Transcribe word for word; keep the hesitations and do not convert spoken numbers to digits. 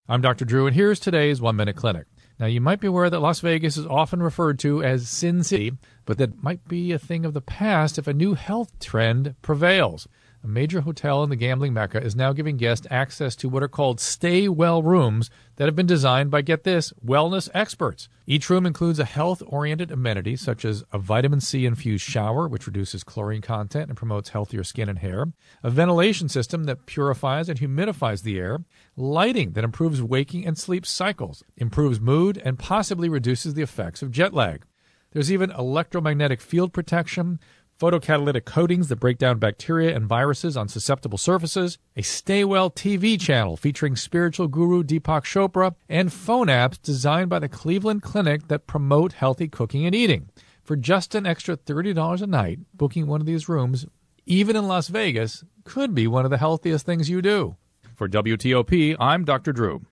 I'm Doctor Drew, and here's today's One Minute Clinic. Now, you might be aware that Las Vegas is often referred to as Sin City, but that might be a thing of the past if a new health trend prevails. A major hotel in the gambling mecca is now giving guests access to what are called stay well rooms that have been designed by, get this, wellness experts. Each room includes a health-oriented amenity such as a vitamin C-infused shower, which reduces chlorine content and promotes healthier skin and hair, a ventilation system that purifies and humidifies the air, lighting that improves waking and sleep cycles, improves mood, and possibly reduces the effects of jet lag. There's even electromagnetic field protection, photocatalytic coatings that break down bacteria and viruses on susceptible surfaces, a Stay Well T V channel featuring spiritual guru Deepak Chopra, and phone apps designed by the Cleveland Clinic that promote healthy cooking and eating. For just an extra thirty dollars a night, booking one of these rooms, even in Las Vegas, could be one of the healthiest things you do. For W T O P, I'm Doctor Drew.